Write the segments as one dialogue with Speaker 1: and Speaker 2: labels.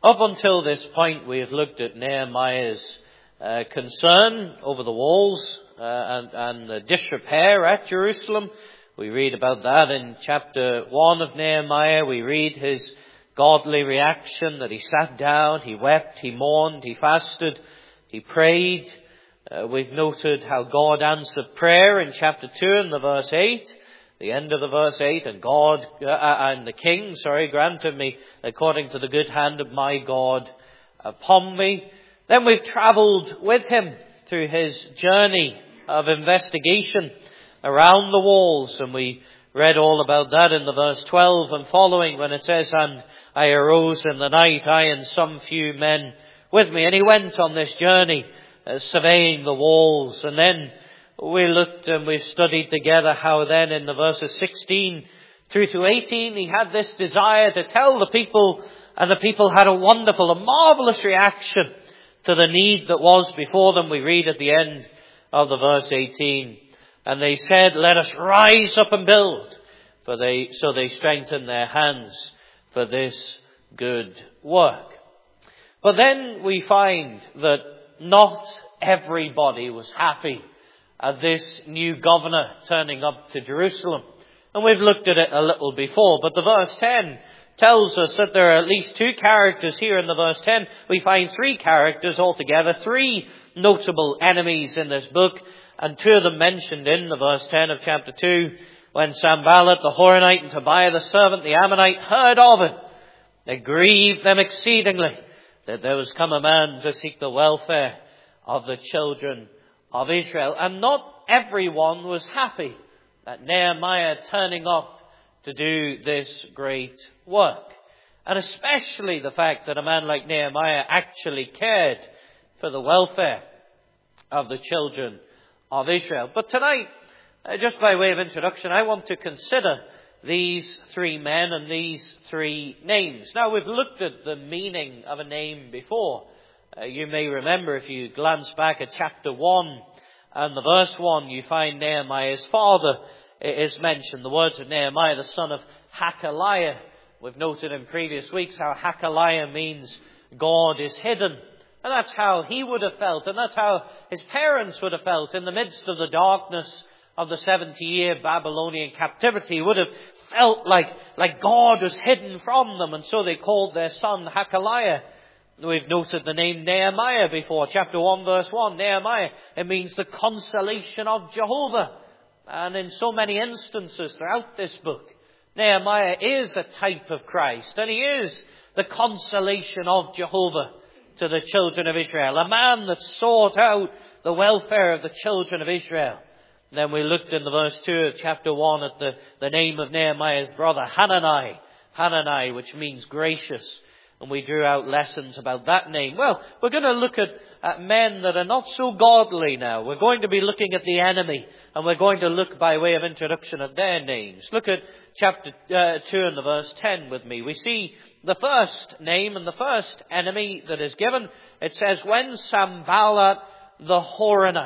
Speaker 1: Up until this point, we have looked at Nehemiah's concern over the walls and the disrepair at Jerusalem. We read about that in chapter 1 of Nehemiah. We read his godly reaction, that he sat down, he wept, he mourned, he fasted, he prayed. We've noted how God answered prayer in chapter 2 and the verse 8. The end of the verse 8, and the king granted me according to the good hand of my God upon me. Then we've travelled with him through his journey of investigation around the walls, and we read all about that in the verse 12 and following, when it says, "And I arose in the night, I and some few men with me." And he went on this journey, surveying the walls. And then we looked and we studied together how then in the verses 16 through to 18, he had this desire to tell the people, and the people had a wonderful, a marvellous reaction to the need that was before them. We read at the end of the verse 18, "And they said, let us rise up and build. So they strengthened their hands for this good work." But then we find that not everybody was happy at this new governor turning up to Jerusalem. And we've looked at it a little before, but the verse 10 tells us that there are at least two characters here in the verse 10. We find three characters altogether, three notable enemies in this book, and two of them mentioned in the verse 10 of chapter 2. When Sanballat the Horonite and Tobiah the servant, the Ammonite, heard of it, it grieved them exceedingly that there was come a man to seek the welfare of the children of Israel. And not everyone was happy at Nehemiah turning up to do this great work. And especially the fact that a man like Nehemiah actually cared for the welfare of the children of Israel. But tonight, just by way of introduction, I want to consider these three men and these three names. Now, we've looked at the meaning of a name before. You may remember, if you glance back at chapter 1 and the verse 1, you find Nehemiah's father is mentioned. The words of Nehemiah, the son of Hakaliah. We've noted in previous weeks how Hakaliah means God is hidden. And that's how he would have felt, and that's how his parents would have felt in the midst of the darkness of the 70-year Babylonian captivity. He would have felt like God was hidden from them, and so they called their son Hakaliah. We've noted the name Nehemiah before, chapter 1, verse 1. Nehemiah, it means the consolation of Jehovah. And in so many instances throughout this book, Nehemiah is a type of Christ, and he is the consolation of Jehovah to the children of Israel. A man that sought out the welfare of the children of Israel. And then we looked in the verse 2 of chapter 1 at the name of Nehemiah's brother, Hanani. Hanani, which means gracious. And we drew out lessons about that name. Well, we're going to look at men that are not so godly now. We're going to be looking at the enemy. And we're going to look by way of introduction at their names. Look at chapter 2 and the verse 10 with me. We see the first name and the first enemy that is given. It says, when Sanballat the Horonite.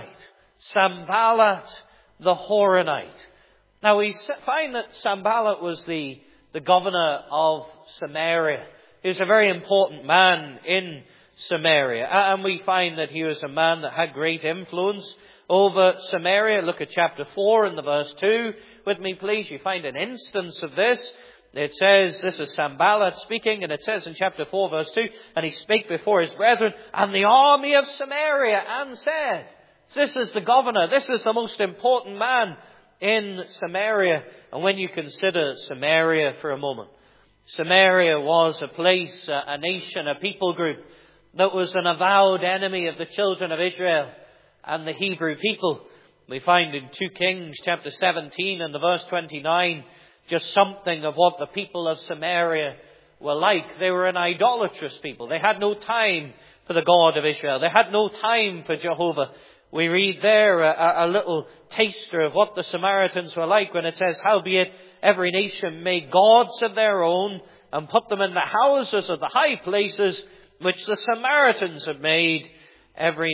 Speaker 1: Sanballat the Horonite. Now we find that Sanballat was the governor of Samaria. He was a very important man in Samaria. And we find that he was a man that had great influence over Samaria. Look at chapter 4 and the verse 2 with me, please. You find an instance of this. It says, this is Sanballat speaking, and it says in chapter 4, verse 2, and he spake before his brethren and the army of Samaria, and said, this is the governor, this is the most important man in Samaria. And when you consider Samaria for a moment, Samaria was a place, a nation, a people group that was an avowed enemy of the children of Israel and the Hebrew people. We find in 2 Kings chapter 17 and the verse 29 just something of what the people of Samaria were like. They were an idolatrous people. They had no time for the God of Israel. They had no time for Jehovah. We read there a little taster of what the Samaritans were like when it says, howbeit every nation made gods of their own and put them in the houses of the high places which the Samaritans had made, every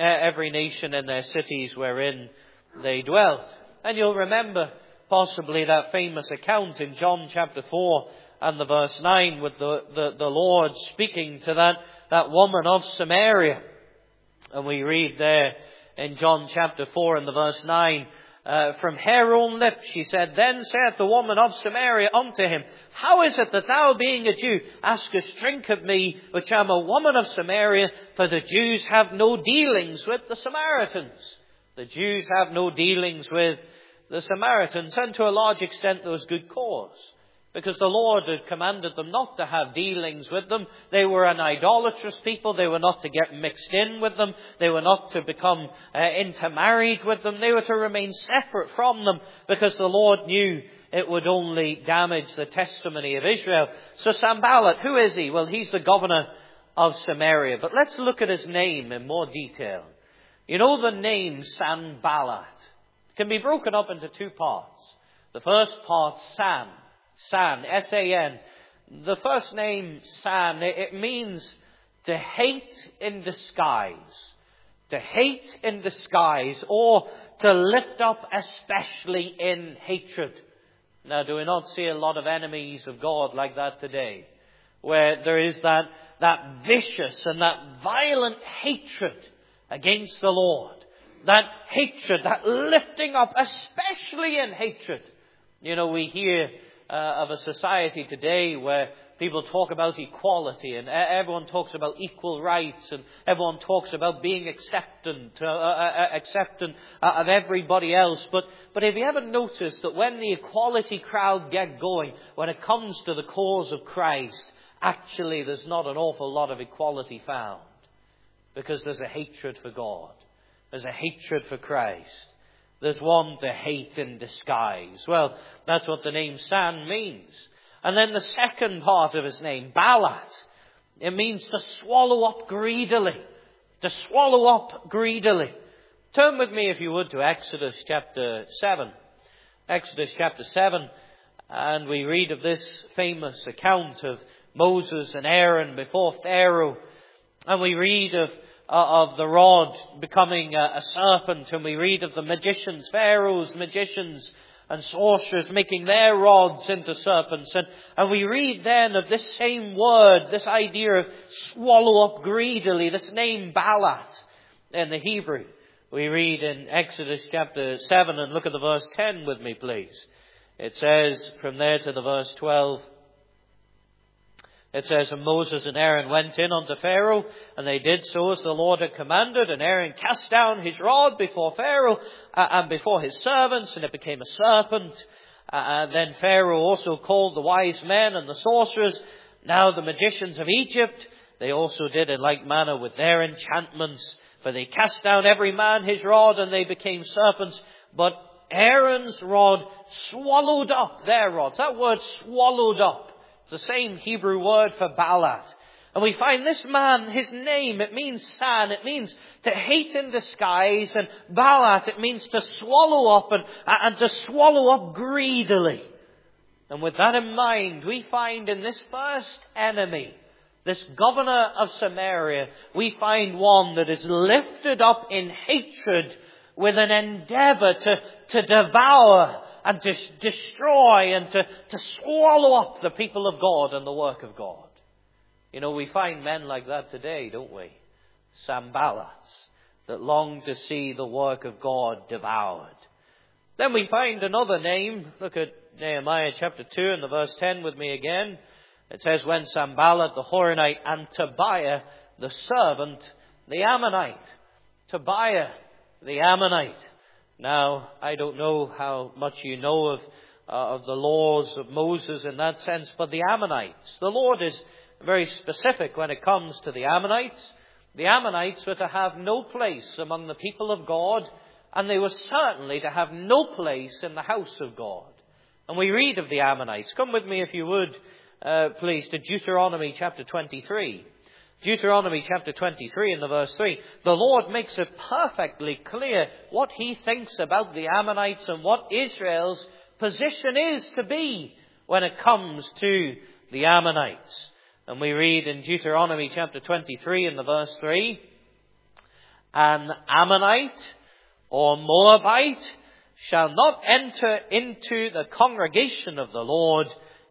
Speaker 1: nation in their cities wherein they dwelt. And you'll remember possibly that famous account in John chapter 4 and the verse 9, with the Lord speaking to that woman of Samaria. And we read there in John chapter 4 and the verse 9, from her own lips she said, Then saith the woman of Samaria unto him, How is it that thou, being a Jew, askest drink of me, which am a woman of Samaria? For the Jews have no dealings with the Samaritans. The Jews have no dealings with the Samaritans. And to a large extent there was good cause, because the Lord had commanded them not to have dealings with them. They were an idolatrous people. They were not to get mixed in with them. They were not to become intermarried with them. They were to remain separate from them, because the Lord knew it would only damage the testimony of Israel. So Sanballat, who is he? Well, he's the governor of Samaria. But let's look at his name in more detail. You know, the name Sanballat can be broken up into two parts. The first part, San, S-A-N. The first name, San, it means to hate in disguise. To hate in disguise, or to lift up especially in hatred. Now, do we not see a lot of enemies of God like that today? Where there is that vicious and that violent hatred against the Lord. That hatred, that lifting up, especially in hatred. You know, we hear of a society today where people talk about equality, and everyone talks about equal rights, and everyone talks about being accepting of everybody else. But have you ever noticed that when the equality crowd get going, when it comes to the cause of Christ, actually there's not an awful lot of equality found, because there's a hatred for God. There's a hatred for Christ. There's one to hate in disguise. Well, that's what the name San means. And then the second part of his name, Ballat, it means to swallow up greedily. To swallow up greedily. Turn with me, if you would, to Exodus chapter 7. Exodus chapter 7. And we read of this famous account of Moses and Aaron before Pharaoh. And we read of the rod becoming a serpent, and we read of the magicians, Pharaoh's magicians and sorcerers making their rods into serpents. And we read then of this same word, this idea of swallow up greedily, this name Ballat in the Hebrew. We read in Exodus chapter 7, and look at the verse 10 with me, please. It says from there to the verse 12, it says, And Moses and Aaron went in unto Pharaoh, and they did so as the Lord had commanded. And Aaron cast down his rod before Pharaoh and before his servants, and it became a serpent. And then Pharaoh also called the wise men and the sorcerers, now the magicians of Egypt. They also did in like manner with their enchantments, for they cast down every man his rod, and they became serpents. But Aaron's rod swallowed up their rods. That word swallowed up. It's the same Hebrew word for Ballat. And we find this man, his name, it means San, it means to hate in disguise, and Ballat, it means to swallow up and to swallow up greedily. And with that in mind, we find in this first enemy, this governor of Samaria, we find one that is lifted up in hatred with an endeavor to devour and to destroy and to swallow up the people of God and the work of God. You know, we find men like that today, don't we? Sanballats, that long to see the work of God devoured. Then we find another name. Look at Nehemiah chapter 2 and the verse 10 with me again. It says, When Sanballat the Horonite and Tobiah the servant, the Ammonite. Tobiah the Ammonite. Now, I don't know how much you know of the laws of Moses in that sense, but the Ammonites, the Lord is very specific when it comes to the Ammonites. The Ammonites were to have no place among the people of God, and they were certainly to have no place in the house of God. And we read of the Ammonites. Come with me, if you would, please, to Deuteronomy chapter 23. Deuteronomy chapter 23 and the verse 3. The Lord makes it perfectly clear what he thinks about the Ammonites and what Israel's position is to be when it comes to the Ammonites. And we read in Deuteronomy chapter 23 and the verse 3, An Ammonite or Moabite shall not enter into the congregation of the Lord.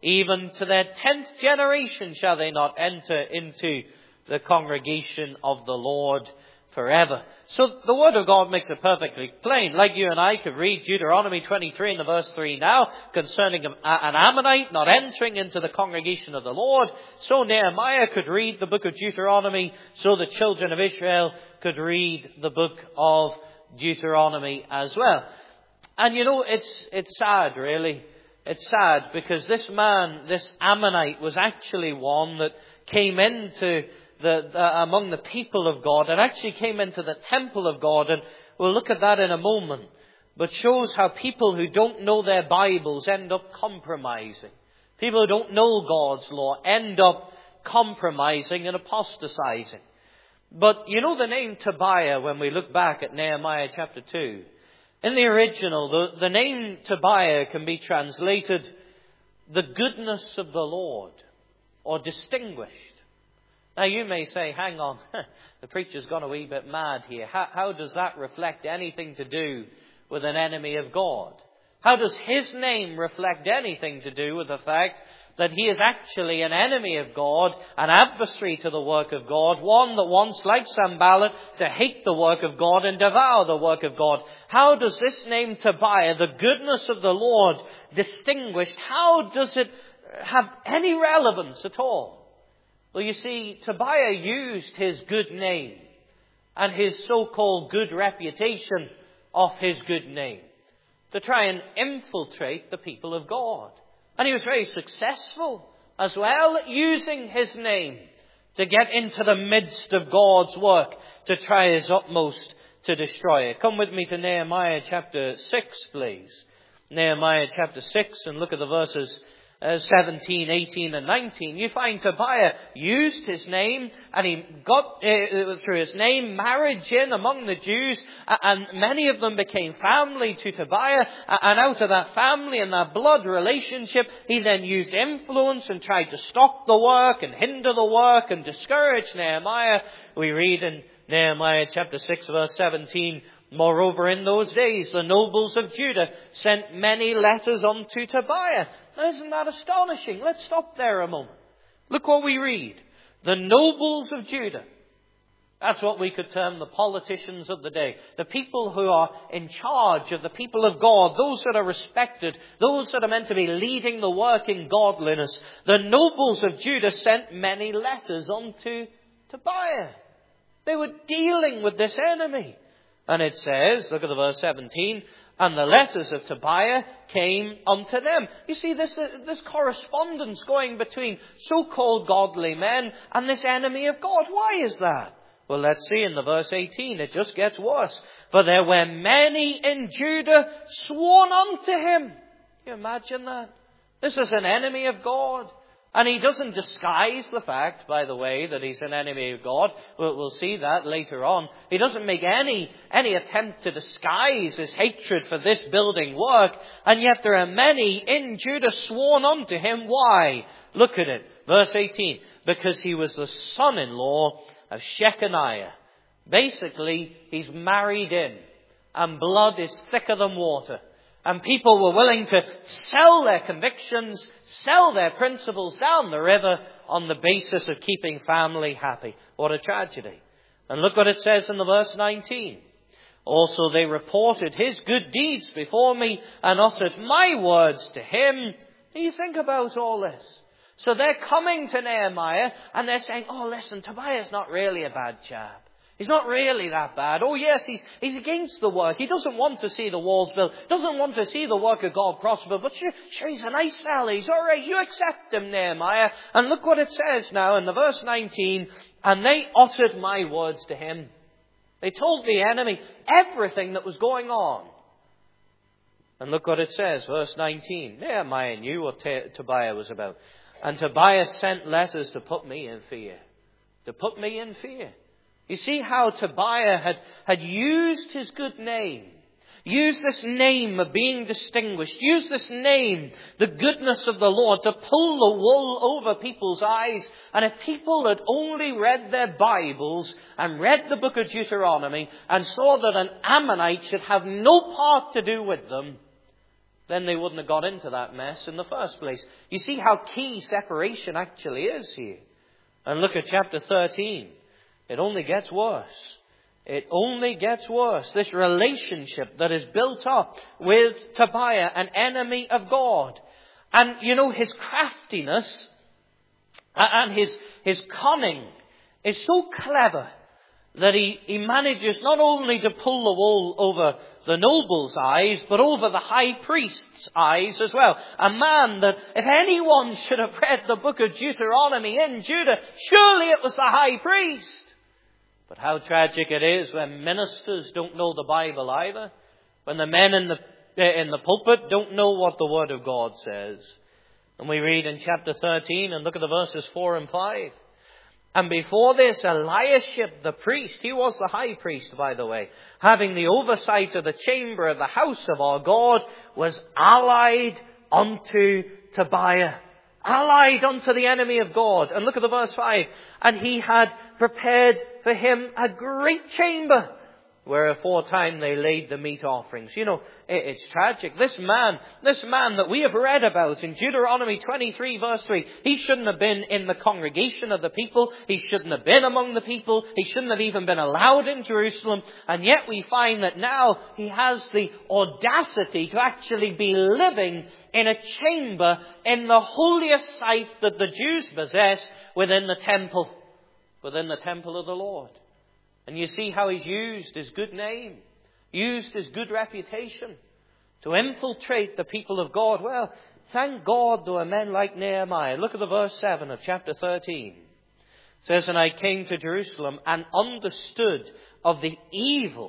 Speaker 1: Even to their 10th generation shall they not enter into the congregation of the Lord forever. So the Word of God makes it perfectly plain. Like you and I could read Deuteronomy 23 in the verse 3 now, concerning an Ammonite not entering into the congregation of the Lord, so Nehemiah could read the book of Deuteronomy, so the children of Israel could read the book of Deuteronomy as well. And it's sad, really. It's sad because this man, this Ammonite, was actually one that came into among the people of God, and actually came into the temple of God, and we'll look at that in a moment. But shows how people who don't know their Bibles end up compromising. People who don't know God's law end up compromising and apostatizing. But the name Tobiah, when we look back at Nehemiah chapter 2, in the original, the name Tobiah can be translated the goodness of the Lord, or distinguished. Now you may say, hang on, the preacher's gone a wee bit mad here. How does that reflect anything to do with an enemy of God? How does his name reflect anything to do with the fact that he is actually an enemy of God, an adversary to the work of God, one that wants, like Sanballat, to hate the work of God and devour the work of God? How does this name Tobiah, the goodness of the Lord, distinguished, how does it have any relevance at all? Well, you see, Tobiah used his good name and his so-called good reputation of his good name to try and infiltrate the people of God. And he was very successful as well at using his name to get into the midst of God's work, to try his utmost to destroy it. Come with me to Nehemiah chapter 6, please. Nehemiah chapter 6, and look at the verses 17, 18 and 19. You find Tobiah used his name, and he got, through his name, marriage in among the Jews, and many of them became family to Tobiah, and out of that family and that blood relationship, he then used influence and tried to stop the work and hinder the work and discourage Nehemiah. We read in Nehemiah chapter 6 verse 17, moreover, in those days, the nobles of Judah sent many letters unto Tobiah. Now, isn't that astonishing? Let's stop there a moment. Look what we read. The nobles of Judah. That's what we could term the politicians of the day. The people who are in charge of the people of God. Those that are respected. Those that are meant to be leading the work in godliness. The nobles of Judah sent many letters unto Tobiah. They were dealing with this enemy. And it says, look at the verse 17, and the letters of Tobiah came unto them. You see, this correspondence going between so-called godly men and this enemy of God. Why is that? Well, let's see in the verse 18. It just gets worse. For there were many in Judah sworn unto him. Can you imagine that? This is an enemy of God. And he doesn't disguise the fact, by the way, that he's an enemy of God. We'll see that later on. He doesn't make any attempt to disguise his hatred for this building work. And yet there are many in Judah sworn unto him. Why? Look at it. Verse 18. Because he was the son-in-law of Shechaniah. Basically, he's married in. And blood is thicker than water. And people were willing to sell their convictions, sell their principles down the river on the basis of keeping family happy. What a tragedy. And look what it says in the verse 19. Also they reported his good deeds before me and uttered my words to him. Do you think about all this? So they're coming to Nehemiah and they're saying, oh listen, Tobiah's not really a bad chap. He's not really that bad. Oh yes, he's against the work. He doesn't want to see the walls built. Doesn't want to see the work of God prosper. But sure he's a nice fella. He's alright. You accept him, Nehemiah. And look what it says now in the verse 19. And they uttered my words to him. They told the enemy everything that was going on. And look what it says, verse 19. Nehemiah knew what Tobiah was about. And Tobiah sent letters to put me in fear. To put me in fear. You see how Tobiah had used his good name, used this name of being distinguished, used this name, the goodness of the Lord, to pull the wool over people's eyes. And if people had only read their Bibles and read the book of Deuteronomy and saw that an Ammonite should have no part to do with them, then they wouldn't have got into that mess in the first place. You see how key separation actually is here. And look at chapter 13. It only gets worse. It only gets worse. This relationship that is built up with Tobiah, an enemy of God. And, his craftiness and his cunning is so clever that he manages not only to pull the wool over the noble's eyes, but over the high priest's eyes as well. A man that, if anyone should have read the book of Deuteronomy in Judah, surely it was the high priest. But how tragic it is when ministers don't know the Bible either. When the men in the pulpit don't know what the Word of God says. And we read in chapter 13, and look at the verses 4 and 5. And before this, Eliashib the priest, he was the high priest, by the way, having the oversight of the chamber of the house of our God, was allied unto Tobiah. Allied unto the enemy of God. And look at the verse 5. And he had prepared for him a great chamber, where aforetime they laid the meat offerings. It's tragic. This man that we have read about in Deuteronomy 23 verse 3, he shouldn't have been in the congregation of the people. He shouldn't have been among the people. He shouldn't have even been allowed in Jerusalem. And yet we find that now he has the audacity to actually be living in a chamber in the holiest site that the Jews possess within the temple of the Lord. And you see how he's used his good name, used his good reputation to infiltrate the people of God. Well, thank God there were men like Nehemiah. Look at the verse 7 of chapter 13. It says, and I came to Jerusalem and understood of the evil.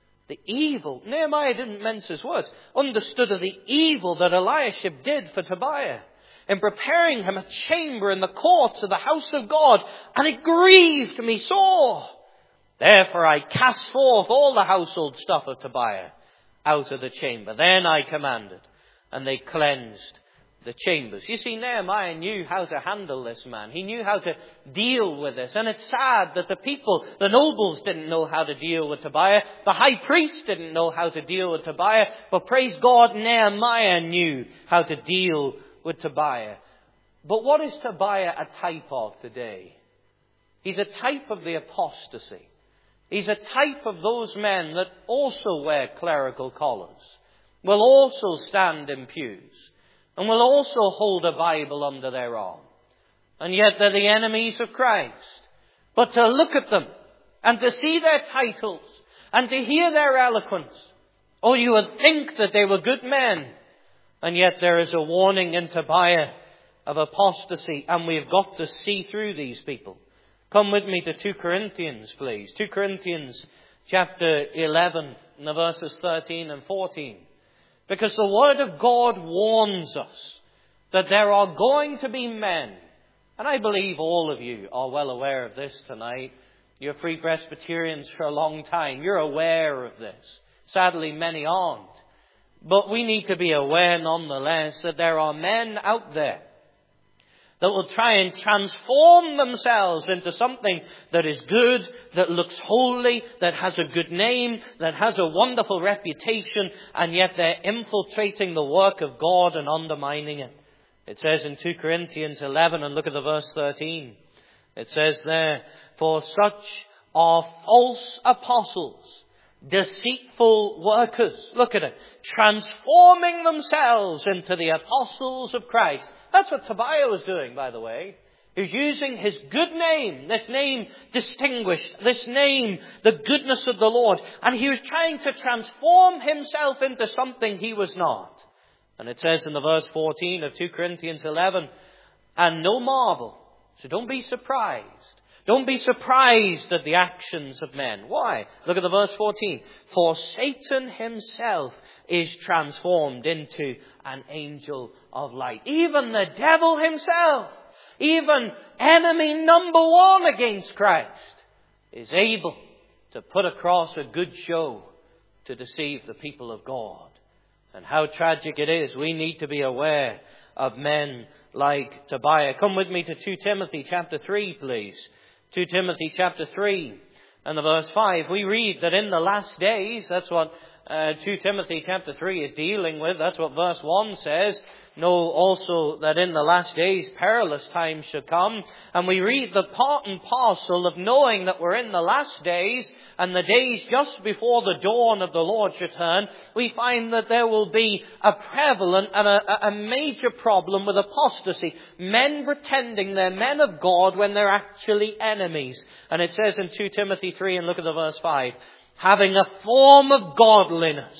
Speaker 1: Nehemiah didn't mince his words. Understood of the evil that Eliashib did for Tobiah, in preparing him a chamber in the courts of the house of God. And it grieved me sore. Therefore I cast forth all the household stuff of Tobiah out of the chamber. Then I commanded, and they cleansed the chambers. You see, Nehemiah knew how to handle this man. He knew how to deal with this. And it's sad that the nobles didn't know how to deal with Tobiah. The high priest didn't know how to deal with Tobiah. But praise God, Nehemiah knew how to deal with Tobiah. But what is Tobiah a type of today? He's a type of the apostasy. He's a type of those men that also wear clerical collars, will also stand in pews, and will also hold a Bible under their arm. And yet they're the enemies of Christ. But to look at them, and to see their titles, and to hear their eloquence, you would think that they were good men. And yet there is a warning in Tobiah of apostasy, and we've got to see through these people. Come with me to 2 Corinthians, please. 2 Corinthians chapter 11, and the verses 13 and 14. Because the Word of God warns us that there are going to be men, and I believe all of you are well aware of this tonight. You're Free Presbyterians for a long time. You're aware of this. Sadly, many aren't. But we need to be aware nonetheless that there are men out there that will try and transform themselves into something that is good, that looks holy, that has a good name, that has a wonderful reputation, and yet they're infiltrating the work of God and undermining it. It says in 2 Corinthians 11, and look at the verse 13. It says there, for such are false apostles, deceitful workers. Look at it. Transforming themselves into the apostles of Christ. That's what Tobiah was doing, by the way. He was using his good name, this name distinguished, this name, the goodness of the Lord. And he was trying to transform himself into something he was not. And it says in the verse 14 of 2 Corinthians 11, and no marvel. So don't be surprised. Don't be surprised at the actions of men. Why? Look at the verse 14. For Satan himself is transformed into an angel of light. Even the devil himself, even enemy number one against Christ, is able to put across a good show to deceive the people of God. And how tragic it is. We need to be aware of men like Tobiah. Come with me to 2 Timothy chapter 3, please. 2 Timothy chapter 3 and the verse 5. We read that in the last days, that's what 2 Timothy chapter 3 is dealing with. That's what verse 1 says. Know also that in the last days perilous times shall come. And we read the part and parcel of knowing that we're in the last days and the days just before the dawn of the Lord's return. We find that there will be a prevalent and a major problem with apostasy. Men pretending they're men of God when they're actually enemies. And it says in 2 Timothy 3, and look at the verse 5, having a form of godliness,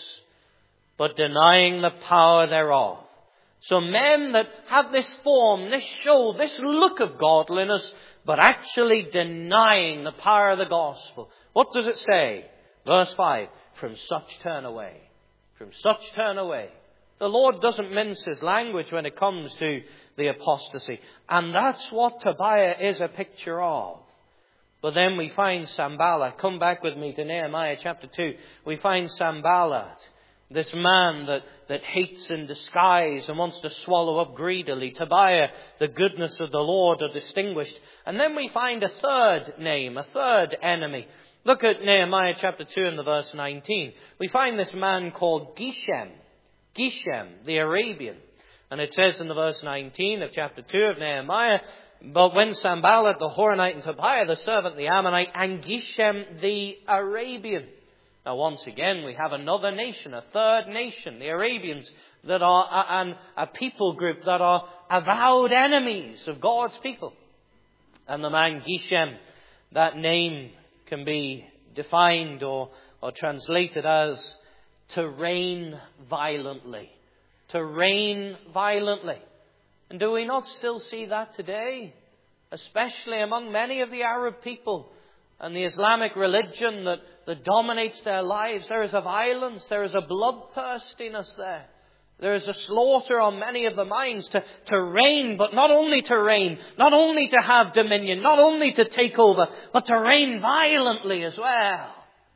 Speaker 1: but denying the power thereof. So men that have this form, this show, this look of godliness, but actually denying the power of the gospel. What does it say? Verse 5, from such turn away. From such turn away. The Lord doesn't mince his language when it comes to the apostasy. And that's what Tobiah is a picture of. But then we find Sanballat. Come back with me to Nehemiah chapter 2. We find Sanballat. This man that hates in disguise and wants to swallow up greedily. Tobiah, the goodness of the Lord, are distinguished. And then we find a third name, a third enemy. Look at Nehemiah chapter 2 and the verse 19. We find this man called Geshem. Geshem, the Arabian. And it says in the verse 19 of chapter 2 of Nehemiah, but when Sanballat the Horonite and Tobiah the servant the Ammonite and Geshem the Arabian. Now once again we have another nation, a third nation, the Arabians, that are a people group that are avowed enemies of God's people. And the man Geshem, that name can be defined or translated as to reign violently. To reign violently. And do we not still see that today? Especially among many of the Arab people and the Islamic religion that dominates their lives. There is a violence, there is a bloodthirstiness there. There is a slaughter on many of the minds to reign, but not only to reign, not only to have dominion, not only to take over, but to reign violently as well.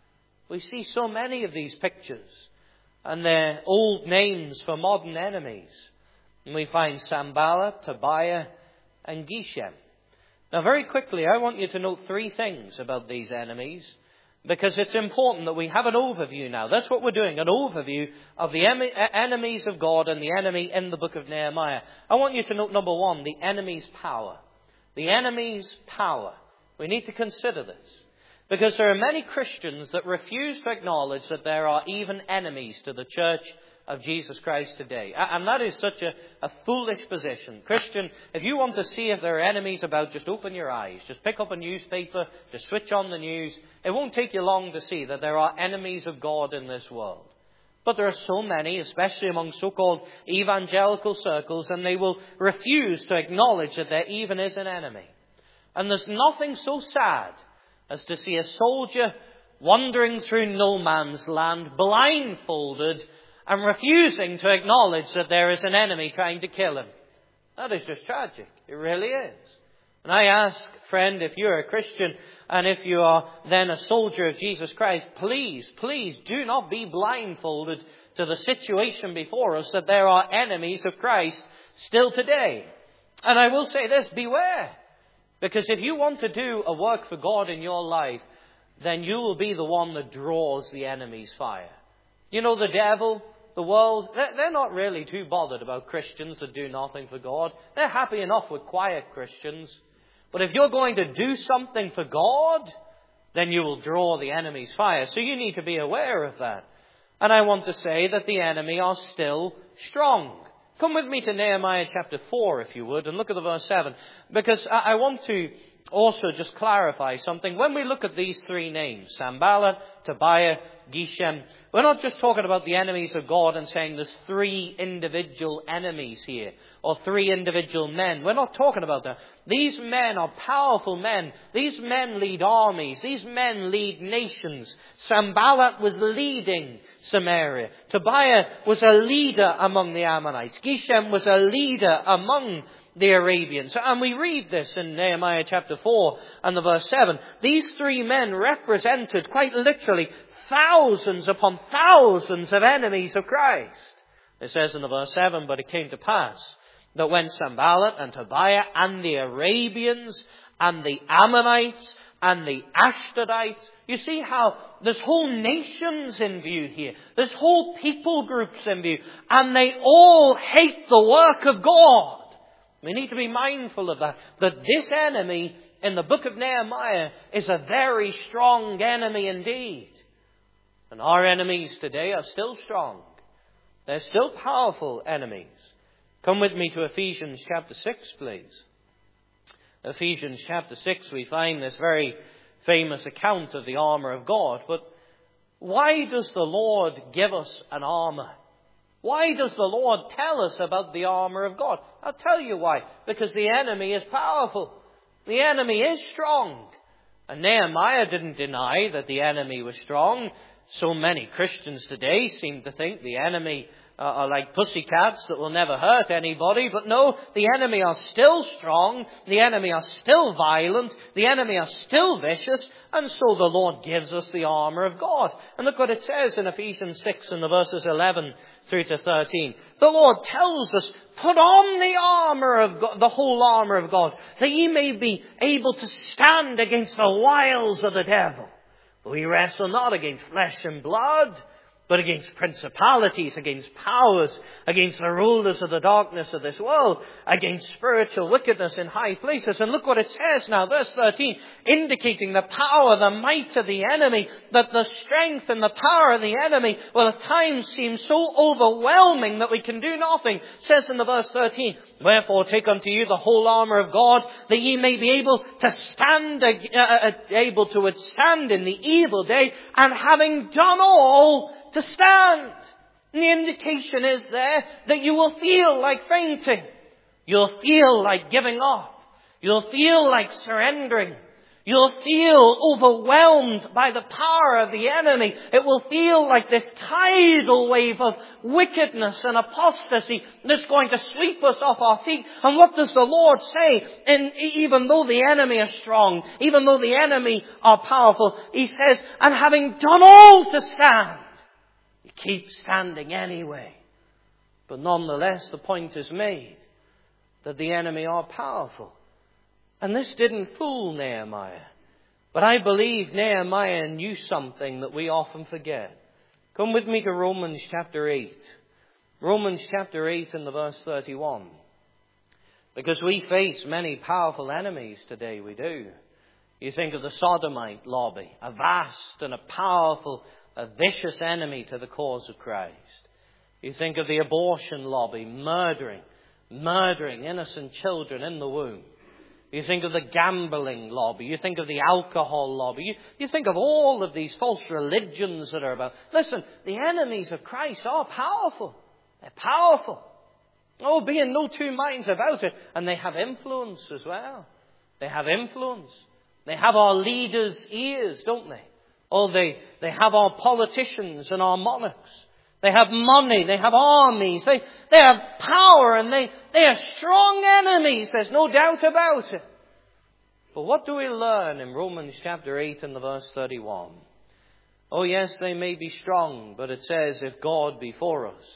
Speaker 1: We see so many of these pictures, and they're old names for modern enemies. And we find Sanballat, Tobiah, and Geshem. Now very quickly, I want you to note three things about these enemies, because it's important that we have an overview now. That's what we're doing, an overview of the enemies of God and the enemy in the book of Nehemiah. I want you to note, number one, the enemy's power. The enemy's power. We need to consider this, because there are many Christians that refuse to acknowledge that there are even enemies to the church of Jesus Christ today. And that is such a foolish position. Christian, if you want to see if there are enemies about, just open your eyes. Just pick up a newspaper. Just switch on the news. It won't take you long to see that there are enemies of God in this world. But there are so many, especially among so-called evangelical circles, and they will refuse to acknowledge that there even is an enemy. And there's nothing so sad as to see a soldier wandering through no man's land, blindfolded, and refusing to acknowledge that there is an enemy trying to kill him. That is just tragic. It really is. And I ask, friend, if you're a Christian and if you are then a soldier of Jesus Christ, please do not be blindfolded to the situation before us that there are enemies of Christ still today. And I will say this, beware. Because if you want to do a work for God in your life, then you will be the one that draws the enemy's fire. You know, the devil, the world, they're not really too bothered about Christians that do nothing for God. They're happy enough with quiet Christians. But if you're going to do something for God, then you will draw the enemy's fire. So you need to be aware of that. And I want to say that the enemy are still strong. Come with me to Nehemiah chapter 4, if you would, and look at the verse 7. Because I want to also just clarify something. When we look at these three names, Sanballat, Tobiah, Geshem, we're not just talking about the enemies of God and saying there's three individual enemies here, or three individual men. We're not talking about that. These men are powerful men. These men lead armies. These men lead nations. Sanballat was leading Samaria. Tobiah was a leader among the Ammonites. Geshem was a leader among the Arabians. And we read this in Nehemiah chapter 4 and the verse 7. These three men represented, quite literally, thousands upon thousands of enemies of Christ. It says in the verse 7, but it came to pass that when Sanballat and Tobiah and the Arabians and the Ammonites and the Ashdodites. You see how there's whole nations in view here. There's whole people groups in view. And they all hate the work of God. We need to be mindful of that. That this enemy in the book of Nehemiah is a very strong enemy indeed. And our enemies today are still strong. They're still powerful enemies. Come with me to Ephesians chapter 6, please. Ephesians chapter 6, we find this very famous account of the armour of God. But why does the Lord give us an armour? Why does the Lord tell us about the armour of God? I'll tell you why. Because the enemy is powerful. The enemy is strong. And Nehemiah didn't deny that the enemy was strong. So many Christians today seem to think the enemy are like pussycats that will never hurt anybody. But no, the enemy are still strong. The enemy are still violent. The enemy are still vicious. And so the Lord gives us the armour of God. And look what it says in Ephesians 6 in the verses 11 through to 13. The Lord tells us, put on the armour of God, the whole armour of God, that ye may be able to stand against the wiles of the devil. We wrestle not against flesh and blood, but against principalities, against powers, against the rulers of the darkness of this world, against spiritual wickedness in high places. And look what it says now, verse 13, indicating the power, the might of the enemy, that the strength and the power of the enemy will at times seem so overwhelming that we can do nothing. It says in the verse 13, wherefore take unto you the whole armour of God, that ye may be able to stand, able to withstand in the evil day, and having done all, to stand. And the indication is there that you will feel like fainting. You'll feel like giving up. You'll feel like surrendering. You'll feel overwhelmed by the power of the enemy. It will feel like this tidal wave of wickedness and apostasy that's going to sweep us off our feet. And what does the Lord say? And even though the enemy is strong, even though the enemy are powerful, He says, and having done all to stand, you keep standing anyway. But nonetheless, the point is made that the enemy are powerful. And this didn't fool Nehemiah. But I believe Nehemiah knew something that we often forget. Come with me to Romans chapter 8. Romans chapter 8 and the verse 31. Because we face many powerful enemies today, we do. You think of the sodomite lobby, a vast and a powerful, a vicious enemy to the cause of Christ. You think of the abortion lobby, murdering innocent children in the womb. You think of the gambling lobby. You think of the alcohol lobby. You think of all of these false religions that are about. Listen, the enemies of Christ are powerful. They're powerful. Oh, be in no two minds about it. And they have influence as well. They have influence. They have our leaders' ears, don't they? Oh, they have our politicians and our monarchs. They have money, they have armies, they have power, and they are strong enemies. There's no doubt about it. But what do we learn in Romans chapter 8 and the verse 31? Oh yes, they may be strong, but it says, if God be for us,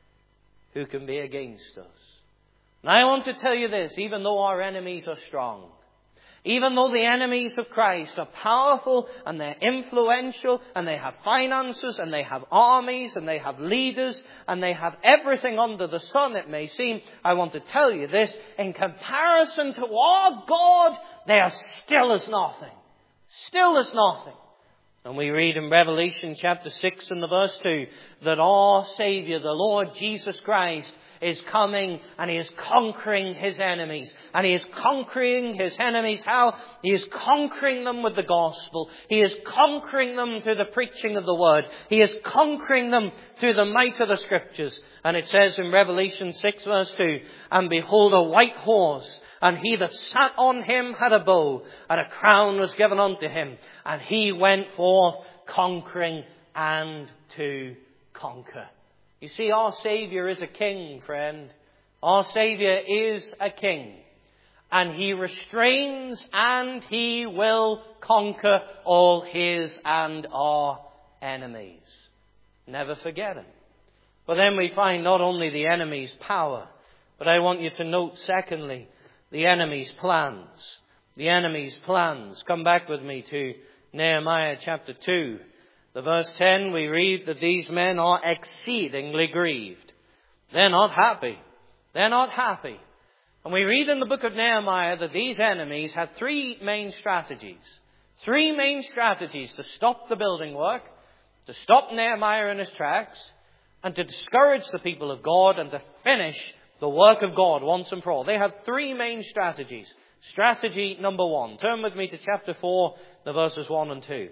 Speaker 1: who can be against us? And I want to tell you this, even though our enemies are strong, even though the enemies of Christ are powerful and they're influential and they have finances and they have armies and they have leaders and they have everything under the sun, it may seem, I want to tell you this, in comparison to our God, they are still as nothing. Still as nothing. And we read in Revelation chapter 6 and the verse 2 that our Saviour, the Lord Jesus Christ, is coming and He is conquering His enemies. And He is conquering His enemies. How? He is conquering them with the gospel. He is conquering them through the preaching of the word. He is conquering them through the might of the scriptures. And it says in Revelation 6 verse 2, and behold a white horse, and he that sat on him had a bow, and a crown was given unto him. And he went forth conquering and to conquer. You see, our Saviour is a king, friend. Our Saviour is a king. And He restrains and He will conquer all His and our enemies. Never forget Him. But then we find not only the enemy's power, but I want you to note, secondly, the enemy's plans. the enemy's plans. Come back with me to Nehemiah chapter 2. The verse 10, we read that these men are exceedingly grieved. They're not happy. They're not happy. And we read in the book of Nehemiah that these enemies had three main strategies. Three main strategies to stop the building work, to stop Nehemiah in his tracks, and to discourage the people of God and to finish the work of God once and for all. They had three main strategies. Strategy number 1. Turn with me to chapter 4, the verses 1 and 2.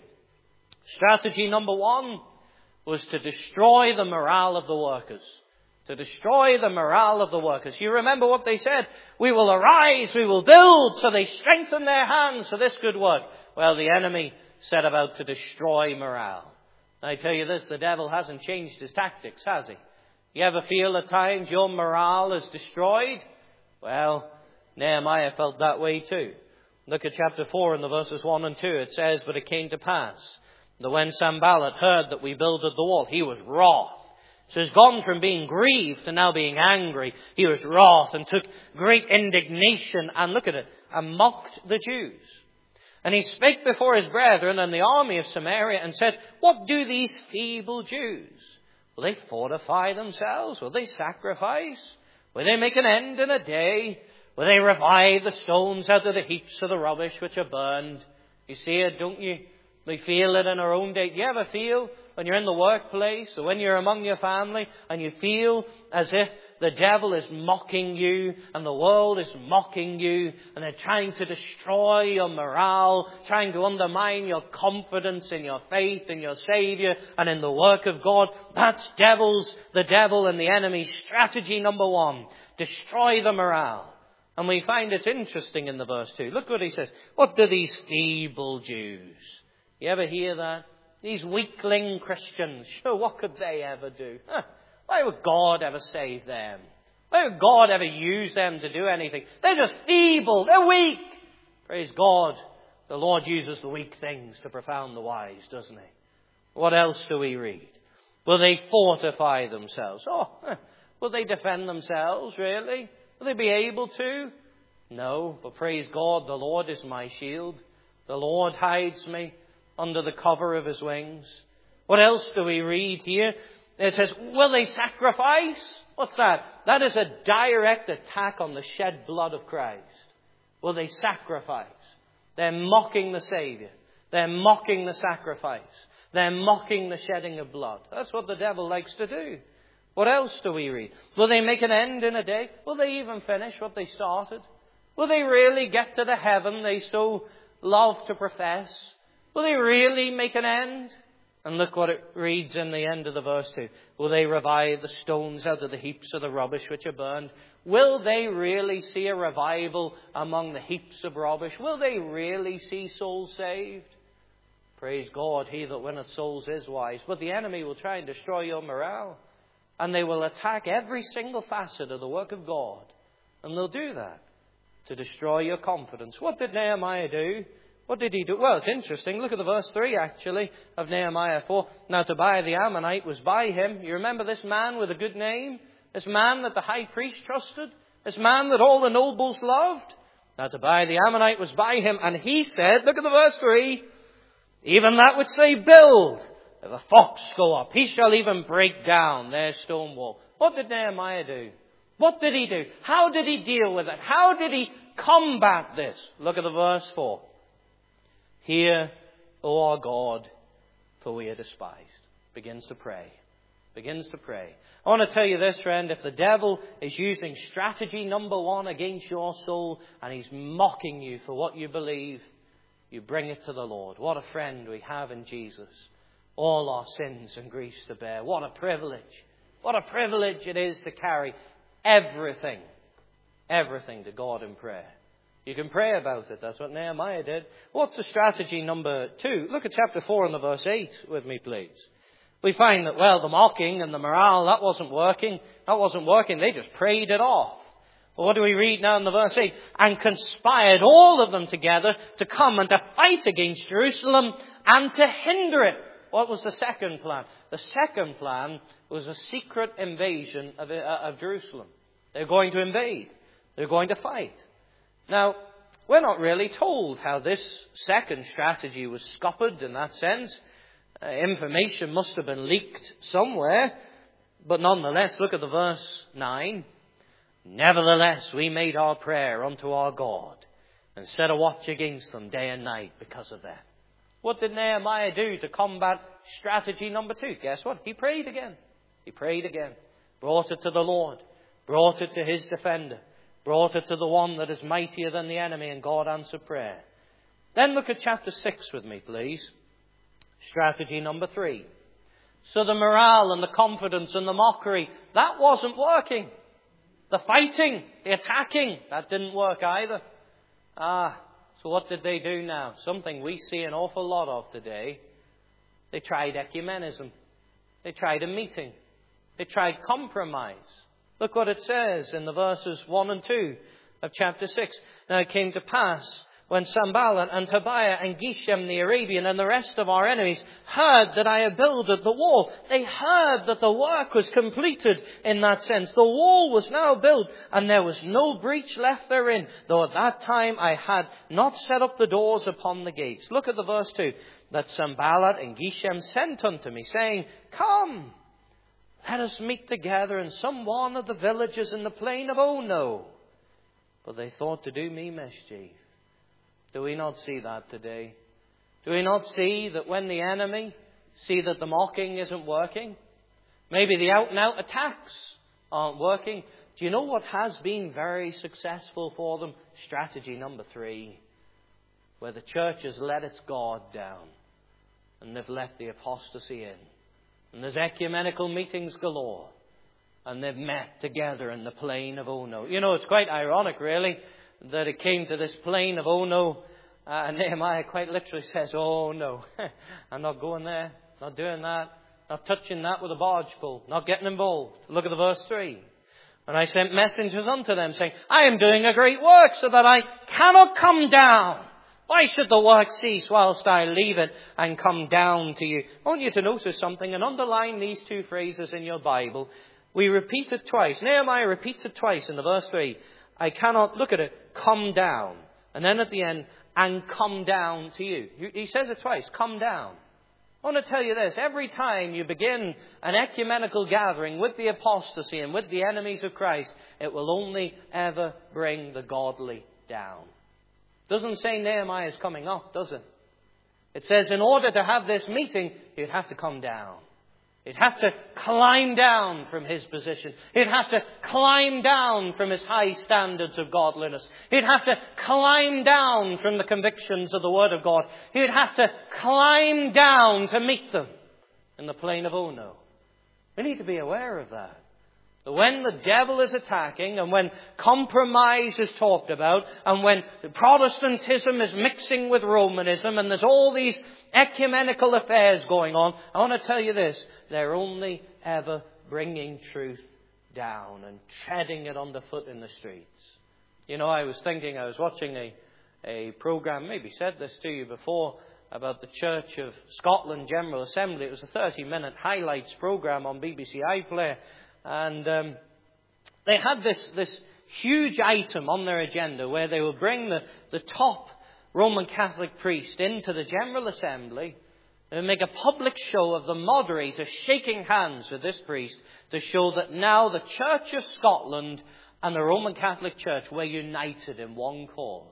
Speaker 1: Strategy number 1 was to destroy the morale of the workers. To destroy the morale of the workers. You remember what they said? We will arise, we will build. So they strengthened their hands for this good work. Well, the enemy set about to destroy morale. I tell you this, the devil hasn't changed his tactics, has he? You ever feel at times your morale is destroyed? Well, Nehemiah felt that way too. Look at chapter 4 in the verses 1 and 2. It says, but it came to pass that when Sanballat heard that we builded the wall, he was wroth. So he's gone from being grieved to now being angry. He was wroth and took great indignation and look at it, and mocked the Jews. And he spake before his brethren and the army of Samaria and said, what do these feeble Jews? Will they fortify themselves? Will they sacrifice? Will they make an end in a day? Will they revive the stones out of the heaps of the rubbish which are burned? You see it, don't you? We feel it in our own day. Do you ever feel when you're in the workplace or when you're among your family and you feel as if the devil is mocking you and the world is mocking you and they're trying to destroy your morale, trying to undermine your confidence in your faith, in your Savior and in the work of God? That's the devil and the enemy's strategy number 1. Destroy the morale. And we find it's interesting in the verse 2. Look what he says. What do these feeble Jews? You ever hear that? These weakling Christians, sure, what could they ever do? Why would God ever save them? Why would God ever use them to do anything? They're just feeble. They're weak. Praise God. The Lord uses the weak things to profound the wise, doesn't he? What else do we read? Will they fortify themselves? Will they defend themselves, really? Will they be able to? No, but praise God, the Lord is my shield. The Lord hides me under the cover of his wings. What else do we read here? It says, will they sacrifice? What's that? That is a direct attack on the shed blood of Christ. Will they sacrifice? They're mocking the Savior. They're mocking the sacrifice. They're mocking the shedding of blood. That's what the devil likes to do. What else do we read? Will they make an end in a day? Will they even finish what they started? Will they really get to the heaven they so love to profess? Will they really make an end? And look what it reads in the end of the verse 2. Will they revive the stones out of the heaps of the rubbish which are burned? Will they really see a revival among the heaps of rubbish? Will they really see souls saved? Praise God, he that winneth souls is wise. But the enemy will try and destroy your morale. And they will attack every single facet of the work of God. And they'll do that to destroy your confidence. What did Nehemiah do? What did he do? Well, it's interesting. Look at the verse 3, actually, of Nehemiah 4. Now, Tobiah the Ammonite was by him. You remember this man with a good name? This man that the high priest trusted? This man that all the nobles loved? Now, Tobiah the Ammonite was by him, and he said, look at the verse 3, even that which they build, if a fox go up, he shall even break down their stone wall. What did Nehemiah do? What did he do? How did he deal with it? How did he combat this? Look at the verse 4. Hear, O our God, for we are despised. Begins to pray. Begins to pray. I want to tell you this, friend. If the devil is using strategy number 1 against your soul and he's mocking you for what you believe, you bring it to the Lord. What a friend we have in Jesus. All our sins and griefs to bear. What a privilege. What a privilege it is to carry everything to God in prayer. You can pray about it. That's what Nehemiah did. What's the strategy number 2? Look at chapter 4 and the verse 8 with me, please. We find that, well, the mocking and the morale, that wasn't working. That wasn't working. They just prayed it off. Well, what do we read now in the verse 8? And conspired all of them together to come and to fight against Jerusalem and to hinder it. What was the second plan? The second plan was a secret invasion of Jerusalem. They're going to invade. They're going to fight. Now, we're not really told how this second strategy was scuppered in that sense. Information must have been leaked somewhere. But nonetheless, look at the verse 9. Nevertheless, we made our prayer unto our God and set a watch against them day and night because of that. What did Nehemiah do to combat strategy number 2? Guess what? He prayed again. He prayed again. Brought it to the Lord. Brought it to his defender. Brought it to the one that is mightier than the enemy, and God answered prayer. Then look at chapter 6 with me, please. Strategy number 3. So the morale and the confidence and the mockery, that wasn't working. The fighting, the attacking, that didn't work either. So what did they do now? Something we see an awful lot of today. They tried ecumenism. They tried a meeting. They tried compromise. Look what it says in the verses 1 and 2 of chapter 6. Now it came to pass when Sanballat and Tobiah and Geshem the Arabian and the rest of our enemies heard that I had builded the wall. They heard that the work was completed in that sense. The wall was now built and there was no breach left therein, though at that time I had not set up the doors upon the gates. Look at the verse 2. That Sanballat and Geshem sent unto me, saying, Come, let us meet together in some one of the villages in the plain of Ono. But they thought to do me mischief. Do we not see that today? Do we not see that when the enemy see that the mocking isn't working? Maybe the out-and-out attacks aren't working. Do you know what has been very successful for them? Strategy number 3. Where the church has let its guard down. And they've let the apostasy in. And there's ecumenical meetings galore. And they've met together in the plain of Ono. You know, it's quite ironic, really, that it came to this plain of Ono, and Nehemiah quite literally says, oh no, I'm not going there, not doing that, not touching that with a barge pole, not getting involved. Look at the verse 3. And I sent messengers unto them, saying, I am doing a great work, so that I cannot come down. Why should the work cease whilst I leave it and come down to you? I want you to notice something and underline these 2 phrases in your Bible. We repeat it twice. Nehemiah repeats it twice in the verse 3. I cannot, look at it, come down. And then at the end, and come down to you. He says it twice, come down. I want to tell you this, every time you begin an ecumenical gathering with the apostasy and with the enemies of Christ, it will only ever bring the godly down. Doesn't say Nehemiah is coming up, does it? It says in order to have this meeting, you'd have to come down. He'd have to climb down from his position. He'd have to climb down from his high standards of godliness. He'd have to climb down from the convictions of the Word of God. He'd have to climb down to meet them in the plain of Ono. We need to be aware of that. That when the devil is attacking and when compromise is talked about and when Protestantism is mixing with Romanism and there's all these ecumenical affairs going on, I want to tell you this, they're only ever bringing truth down and treading it underfoot in the streets. You know, I was watching a program, maybe said this to you before, about the Church of Scotland General Assembly. It was a 30-minute highlights program on BBC iPlayer. And they had this huge item on their agenda where they would bring the top Roman Catholic priest into the General Assembly and make a public show of the moderator shaking hands with this priest to show that now the Church of Scotland and the Roman Catholic Church were united in one cause.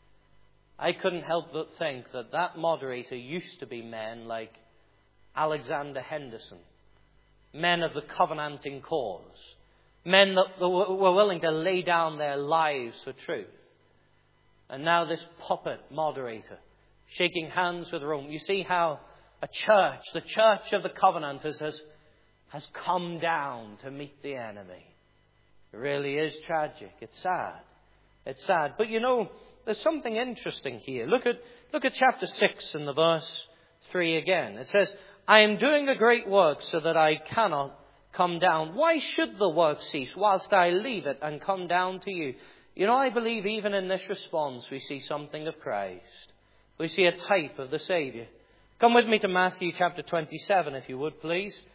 Speaker 1: I couldn't help but think that moderator used to be men like Alexander Henderson. Men of the covenanting cause. Men that were willing to lay down their lives for truth. And now this puppet moderator, shaking hands with Rome. You see how a church, the church of the covenanters, has come down to meet the enemy. It really is tragic. It's sad. It's sad. But you know, there's something interesting here. Look at chapter 6 and the verse 3 again. It says, I am doing a great work so that I cannot come down. Why should the work cease whilst I leave it and come down to you? You know, I believe even in this response we see something of Christ. We see a type of the Saviour. Come with me to Matthew chapter 27, if you would, please.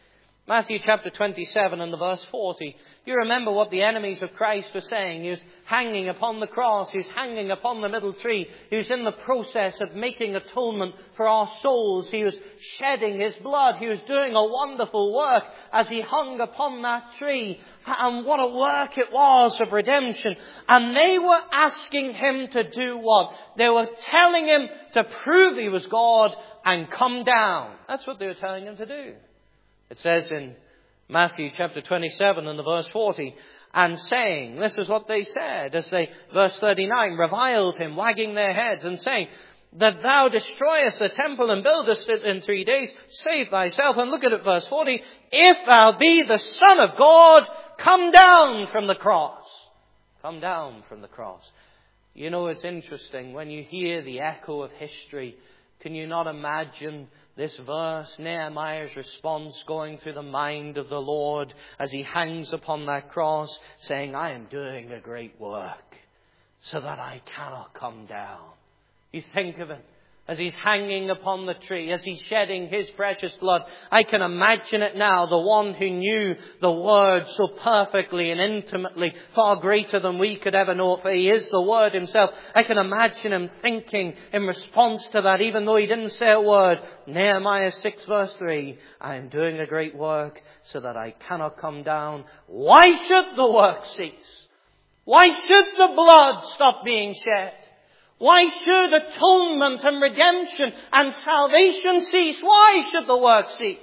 Speaker 1: Matthew chapter 27 and the verse 40. You remember what the enemies of Christ were saying. He was hanging upon the cross. He was hanging upon the middle tree. He was in the process of making atonement for our souls. He was shedding his blood. He was doing a wonderful work as he hung upon that tree. And what a work it was of redemption. And they were asking him to do what? They were telling him to prove he was God and come down. That's what they were telling him to do. It says in Matthew chapter 27 and the verse 40, and saying, this is what they said, as they, verse 39, reviled him, wagging their heads and saying, that thou destroyest the temple and buildest it in 3 days, save thyself. And look at it, verse 40, if thou be the Son of God, come down from the cross. Come down from the cross. You know, it's interesting, when you hear the echo of history, can you not imagine this verse, Nehemiah's response going through the mind of the Lord as he hangs upon that cross, saying, I am doing a great work so that I cannot come down. You think of it as he's hanging upon the tree, as he's shedding his precious blood. I can imagine it now, the one who knew the Word so perfectly and intimately, far greater than we could ever know it, for he is the Word himself. I can imagine him thinking in response to that, even though he didn't say a word. Nehemiah 6 verse 3, I am doing a great work so that I cannot come down. Why should the work cease? Why should the blood stop being shed? Why should atonement and redemption and salvation cease? Why should the work cease?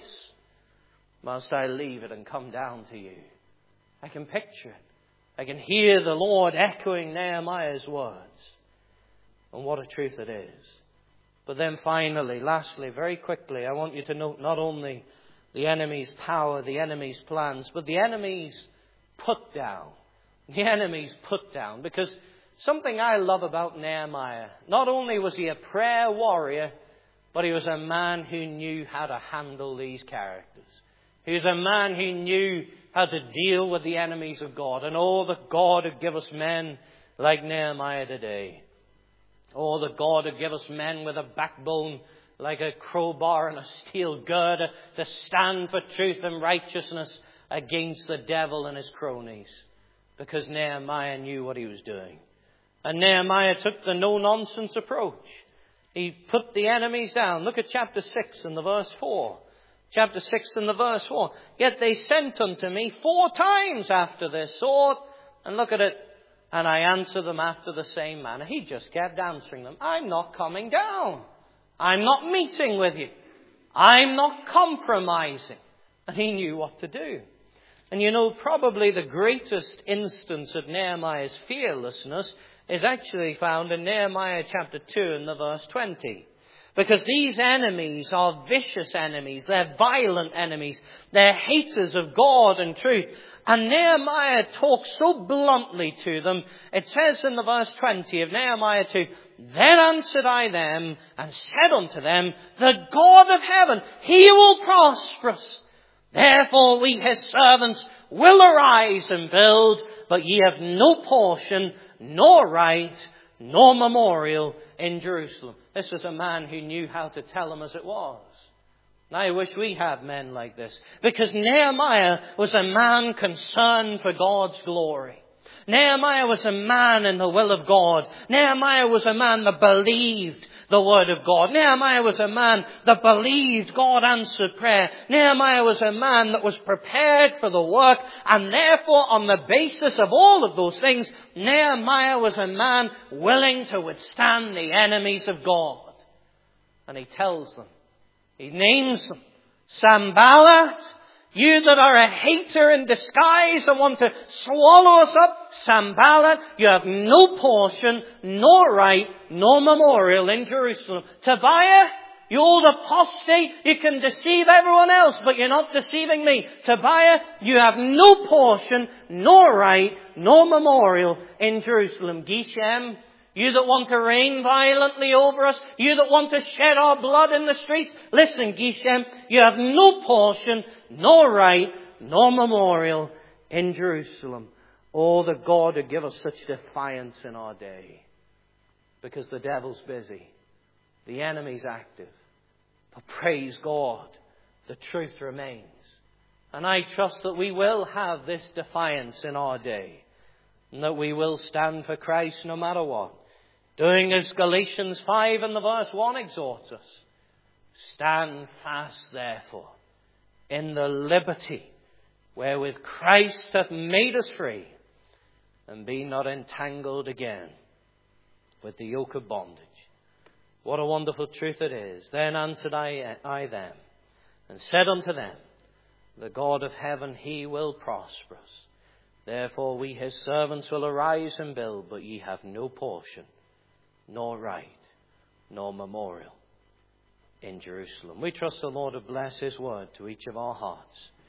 Speaker 1: Must I leave it and come down to you? I can picture it. I can hear the Lord echoing Nehemiah's words. And what a truth it is. But then finally, lastly, very quickly, I want you to note not only the enemy's power, the enemy's plans, but the enemy's put down. The enemy's put down. Because something I love about Nehemiah, not only was he a prayer warrior, but he was a man who knew how to handle these characters. He was a man who knew how to deal with the enemies of God. And oh, that God would give us men like Nehemiah today. Oh, that God would give us men with a backbone like a crowbar and a steel girder to stand for truth and righteousness against the devil and his cronies. Because Nehemiah knew what he was doing. And Nehemiah took the no-nonsense approach. He put the enemies down. Look at chapter 6 and the verse 4. Chapter 6 and the verse 4. Yet they sent unto me 4 times after their sword. And look at it. And I answered them after the same manner. He just kept answering them. I'm not coming down. I'm not meeting with you. I'm not compromising. And he knew what to do. And you know, probably the greatest instance of Nehemiah's fearlessness is actually found in Nehemiah chapter 2 and the verse 20. Because these enemies are vicious enemies. They're violent enemies. They're haters of God and truth. And Nehemiah talks so bluntly to them. It says in the verse 20 of Nehemiah 2, Then answered I them and said unto them, The God of heaven, he will prosper us. Therefore we his servants will arise and build, but ye have no portion, nor right, nor memorial in Jerusalem. This is a man who knew how to tell them as it was. And I wish we had men like this. Because Nehemiah was a man concerned for God's glory. Nehemiah was a man in the will of God. Nehemiah was a man that believed the word of God. Nehemiah was a man that believed God answered prayer. Nehemiah was a man that was prepared for the work, and therefore on the basis of all of those things, Nehemiah was a man willing to withstand the enemies of God. And he tells them, he names them, Sanballat, you that are a hater in disguise and want to swallow us up, Sanballat, you have no portion, nor right, nor memorial in Jerusalem. Tobiah, you old apostate, you can deceive everyone else, but you're not deceiving me. Tobiah, you have no portion, nor right, nor memorial in Jerusalem. Geshem, you that want to reign violently over us, you that want to shed our blood in the streets, listen, Geshem, you have no portion, nor right, nor memorial in Jerusalem. Oh, that God would give us such defiance in our day. Because the devil's busy. The enemy's active. But praise God, the truth remains. And I trust that we will have this defiance in our day, and that we will stand for Christ no matter what. Doing as Galatians 5 and the verse 1 exhorts us. Stand fast, therefore, in the liberty wherewith Christ hath made us free, and be not entangled again with the yoke of bondage. What a wonderful truth it is. Then answered I them, and said unto them, the God of heaven, he will prosper us. Therefore we his servants will arise and build, but ye have no portion, nor right, nor memorial in Jerusalem. We trust the Lord to bless his word to each of our hearts.